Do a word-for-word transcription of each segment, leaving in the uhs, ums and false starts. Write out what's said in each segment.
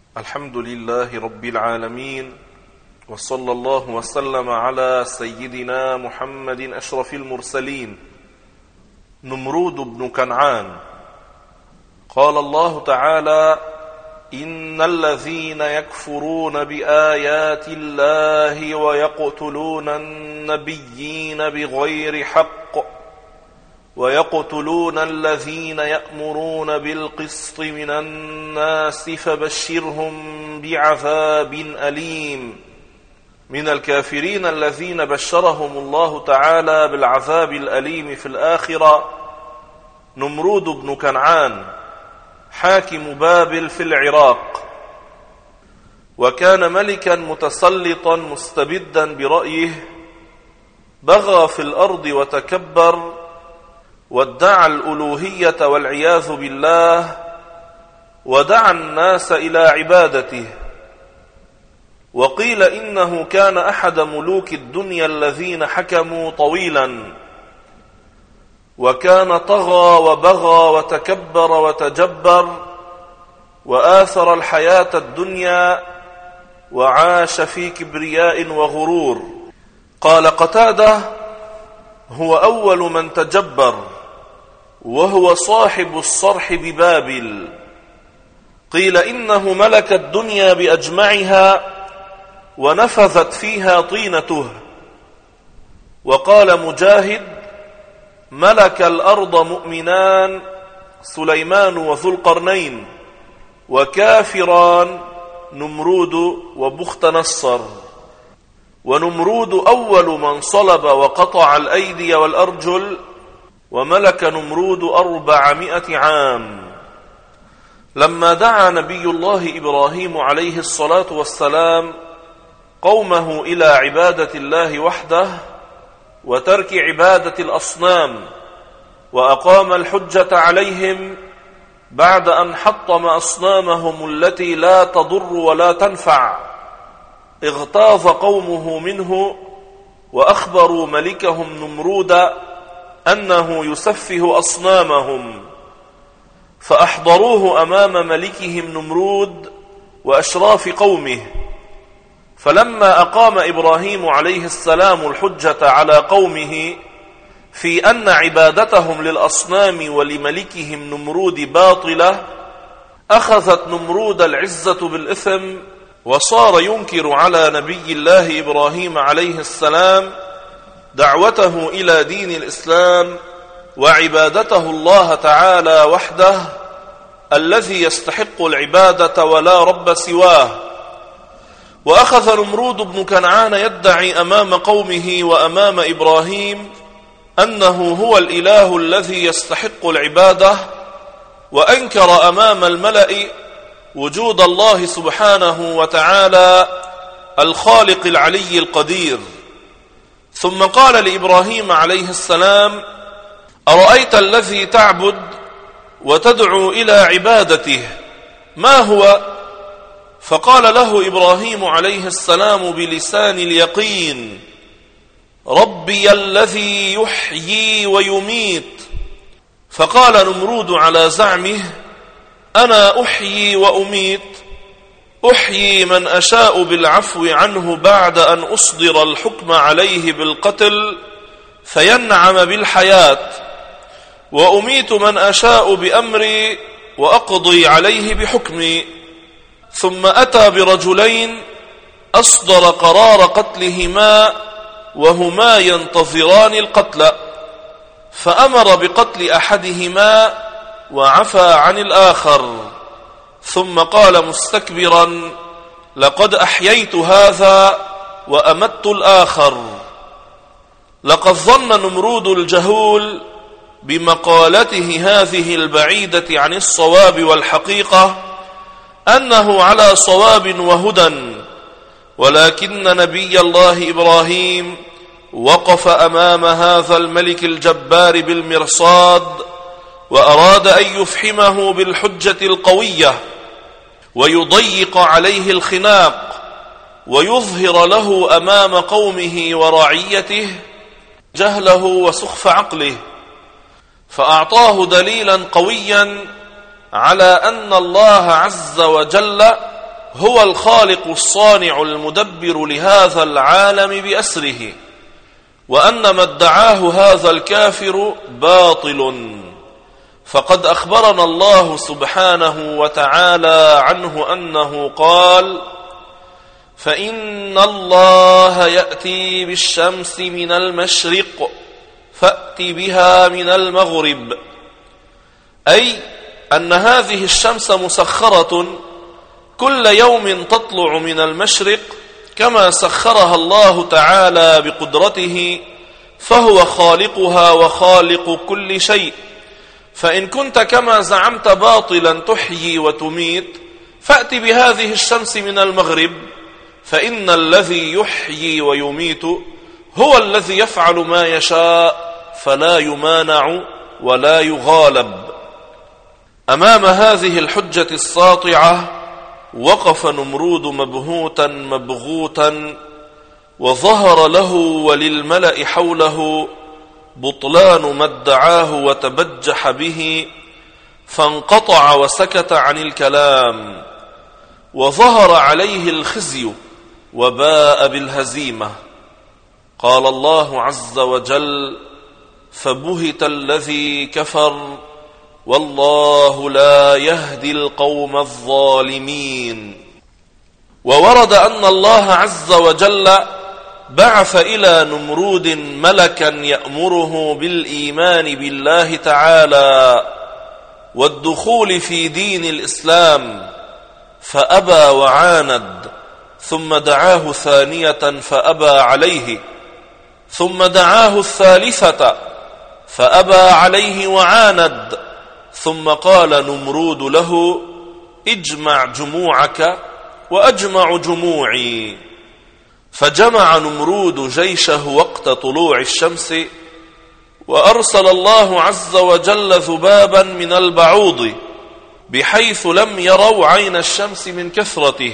الحمد لله رب العالمين، وصلى الله وسلم على سيدنا محمد أشرف المرسلين. نمرود بن كنعان. قال الله تعالى: إن الذين يكفرون بآيات الله ويقتلون النبيين بغير حق ويقتلون الذين يأمرون بالقسط من الناس فبشرهم بعذاب أليم. من الكافرين الذين بشرهم الله تعالى بالعذاب الأليم في الآخرة نمرود بن كنعان حاكم بابل في العراق، وكان ملكا متسلطا مستبدا برأيه، بغى في الأرض وتكبر وادعى الألوهية والعياذ بالله، ودعا الناس إلى عبادته. وقيل إنه كان أحد ملوك الدنيا الذين حكموا طويلا، وكان طغى وبغى وتكبر وتجبر وآثر الحياة الدنيا وعاش في كبرياء وغرور. قال قتادة: هو أول من تجبر، وهو صاحب الصرح ببابل. قيل إنه ملك الدنيا بأجمعها ونفذت فيها طينته. وقال مجاهد: ملك الأرض مؤمنان سليمان وذو القرنين، وكافران نمرود وبخت نصر. ونمرود أول من صلب وقطع الأيدي والأرجل، وملك نمرود أربعمائة عام. لما دعا نبي الله إبراهيم عليه الصلاة والسلام قومه إلى عبادة الله وحده وترك عبادة الأصنام، وأقام الحجة عليهم بعد أن حطم أصنامهم التي لا تضر ولا تنفع، اغتاظ قومه منه وأخبروا ملكهم نمرود أنه يسفه أصنامهم، فأحضروه أمام ملكهم نمرود وأشراف قومه. فلما أقام إبراهيم عليه السلام الحجة على قومه في أن عبادتهم للأصنام ولملكهم نمرود باطلة، أخذت نمرود العزة بالإثم، وصار ينكر على نبي الله إبراهيم عليه السلام دعوته إلى دين الإسلام وعبادته الله تعالى وحده الذي يستحق العبادة ولا رب سواه. وأخذ نمرود بن كنعان يدعي أمام قومه وأمام إبراهيم أنه هو الإله الذي يستحق العبادة، وأنكر أمام الملأ وجود الله سبحانه وتعالى الخالق العلي القدير. ثم قال لإبراهيم عليه السلام: أرأيت الذي تعبد وتدعو إلى عبادته ما هو؟ فقال له إبراهيم عليه السلام بلسان اليقين: ربي الذي يحيي ويميت. فقال نمرود على زعمه: أنا أحيي وأميت، أحيي من أشاء بالعفو عنه بعد أن أصدر الحكم عليه بالقتل فينعم بالحياة، وأميت من أشاء بأمري وأقضي عليه بحكمي. ثم أتى برجلين أصدر قرار قتلهما وهما ينتظران القتل، فأمر بقتل أحدهما وعفى عن الآخر، ثم قال مستكبرا: لقد أحييت هذا وأمت الآخر. لقد ظن نمرود الجهول بمقالته هذه البعيدة عن الصواب والحقيقة أنه على صواب وهدى، ولكن نبي الله إبراهيم وقف أمام هذا الملك الجبار بالمرصاد، وأراد أن يفحمه بالحجة القوية ويضيق عليه الخناق ويظهر له أمام قومه ورعيته جهله وسخف عقله، فأعطاه دليلا قويا على أن الله عز وجل هو الخالق الصانع المدبر لهذا العالم بأسره، وأن ما ادعاه هذا الكافر باطل. فقد أخبرنا الله سبحانه وتعالى عنه أنه قال: فإن الله يأتي بالشمس من المشرق فأت بها من المغرب، أي أن هذه الشمس مسخرة كل يوم تطلع من المشرق كما سخرها الله تعالى بقدرته، فهو خالقها وخالق كل شيء. فإن كنت كما زعمت باطلا تحيي وتميت، فأت بهذه الشمس من المغرب، فإن الذي يحيي ويميت هو الذي يفعل ما يشاء فلا يمانع ولا يغالب. أمام هذه الحجة الساطعة وقف نمرود مبهوتا مبغوتا، وظهر له وللملأ حوله بطلان ما ادعاه وتبجح به، فانقطع وسكت عن الكلام، وظهر عليه الخزي وباء بالهزيمة. قال الله عز وجل: فبهت الذي كفر والله لا يهدي القوم الظالمين. وورد أن الله عز وجل بعث إلى نمرود ملكا يأمره بالإيمان بالله تعالى والدخول في دين الإسلام، فأبى وعاند، ثم دعاه ثانية فأبى عليه، ثم دعاه الثالثة فأبى عليه وعاند، ثم قال نمرود له: اجمع جموعك وأجمع جموعي. فجمع نمرود جيشه وقت طلوع الشمس، وأرسل الله عز وجل ذبابا من البعوض بحيث لم يروا عين الشمس من كثرته،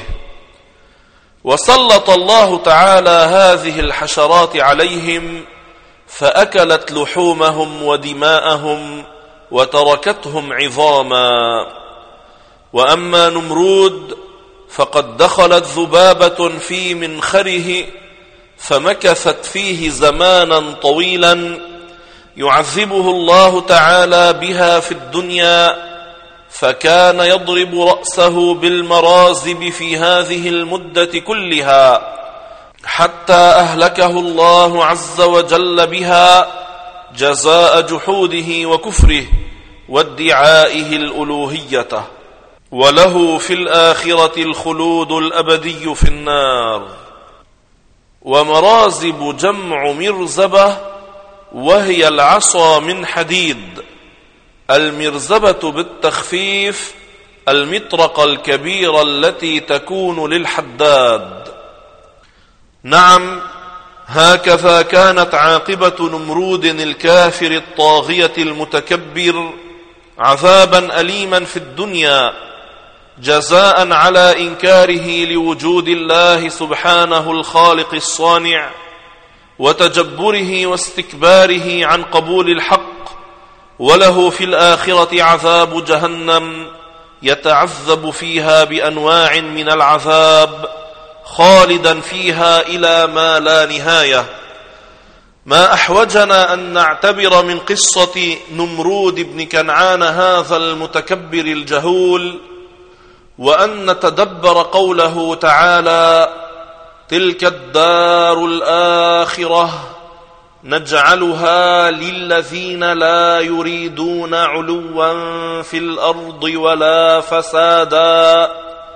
وسلط الله تعالى هذه الحشرات عليهم فأكلت لحومهم ودماءهم وتركتهم عظاما. وأما نمرود فقد دخلت ذبابة في منخره فمكثت فيه زمانا طويلا يعذبه الله تعالى بها في الدنيا، فكان يضرب رأسه بالمرازب في هذه المدة كلها حتى أهلكه الله عز وجل بها جزاء جحوده وكفره وادعائه الألوهية، وله في الآخرة الخلود الأبدي في النار. ومرازب جمع مرزبة، وهي العصا من حديد. المرزبة بالتخفيف المطرقة الكبيرة التي تكون للحداد. نعم، هكذا كانت عاقبة نمرود الكافر الطاغية المتكبر، عذابا أليما في الدنيا جزاء على إنكاره لوجود الله سبحانه الخالق الصانع، وتجبره واستكباره عن قبول الحق. وله في الآخرة عذاب جهنم يتعذب فيها بأنواع من العذاب خالدا فيها إلى ما لا نهاية. ما أحوجنا أن نعتبر من قصة نمرود بن كنعان هذا المتكبر الجهول، وأن نتدبر قوله تعالى: تلك الدار الآخرة نجعلها للذين لا يريدون علوا في الأرض ولا فسادا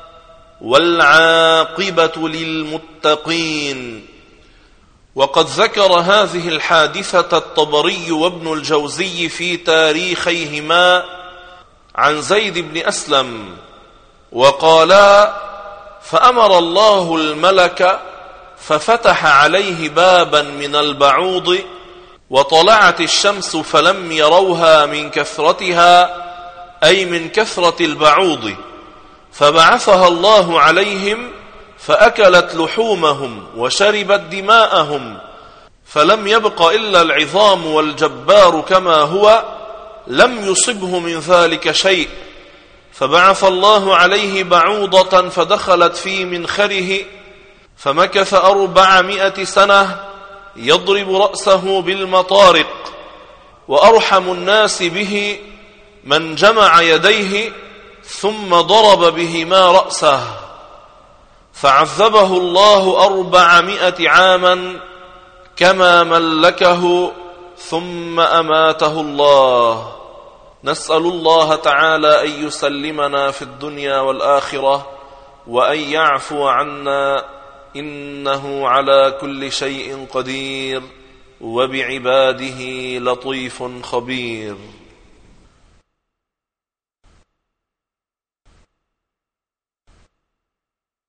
والعاقبة للمتقين. وقد ذكر هذه الحادثة الطبري وابن الجوزي في تاريخيهما عن زيد بن أسلم، وقالا: فأمر الله الملك ففتح عليه بابا من البعوض، وطلعت الشمس فلم يروها من كثرتها، أي من كثرة البعوض، فبعثها الله عليهم فأكلت لحومهم وشربت دماءهم، فلم يبق إلا العظام والجبار كما هو، لم يصبه من ذلك شيء. فبعث الله عليه بعوضة فدخلت في منخره فمكث أربعمائة سنة يضرب رأسه بالمطارق، وأرحم الناس به من جمع يديه ثم ضرب بهما رأسه، فعذبه الله أربعمائة عاما كما ملكه ثم أماته الله. نسأل الله تعالى أن يسلمنا في الدنيا والآخرة وأن يعفو عنا، إنه على كل شيء قدير وبعباده لطيف خبير.